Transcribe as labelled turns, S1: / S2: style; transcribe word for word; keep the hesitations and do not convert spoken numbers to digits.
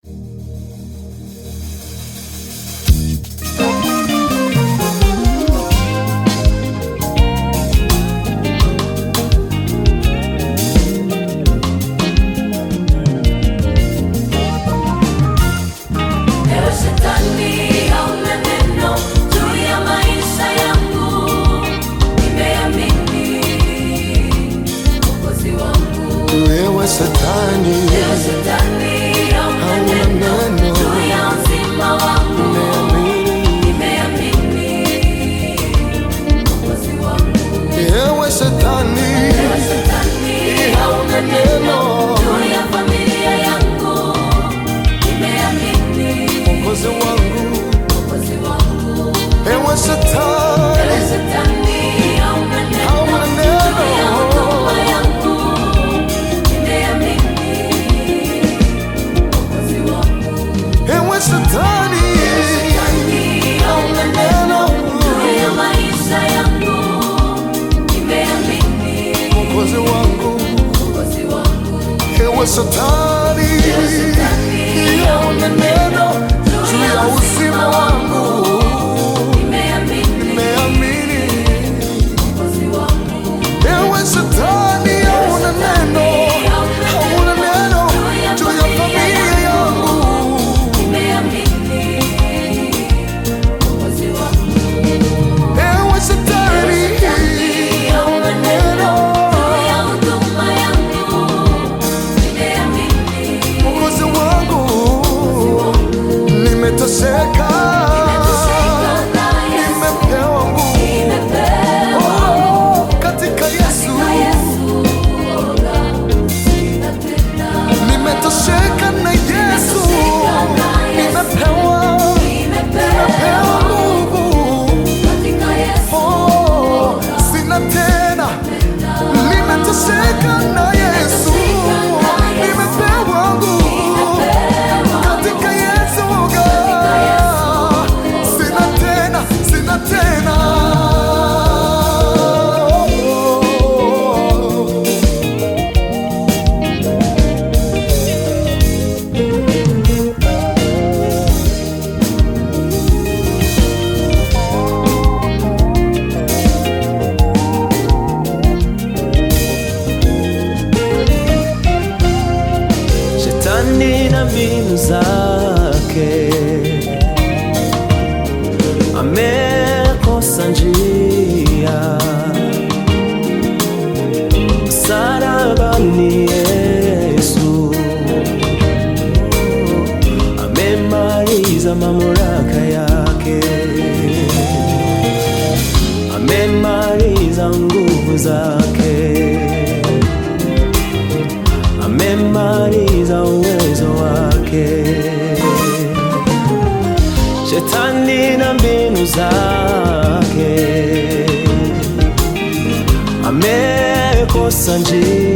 S1: Shetani hauna neno juu ya uzima wangu, nimeamini. Ewe Shetani hauna neno, hauna neno juu ya familia yangu, ewe Shetani hauna neno nimetoseka, nimepewa nguvu katika Yesu. Nimetoseka na Yesu, nimepewa nimepewa nguvu, oh, sina tena. Nimetoseka na Yesu, nimepewa nguvu katika Yesu.
S2: Shetani na mbinu zake amekosa njia, msalabani Yesu amemaliza mamlaka yake, amemaliza nguvu zake, amemaliza uwezo wake. Shetani na mbinu zake amekosa njia,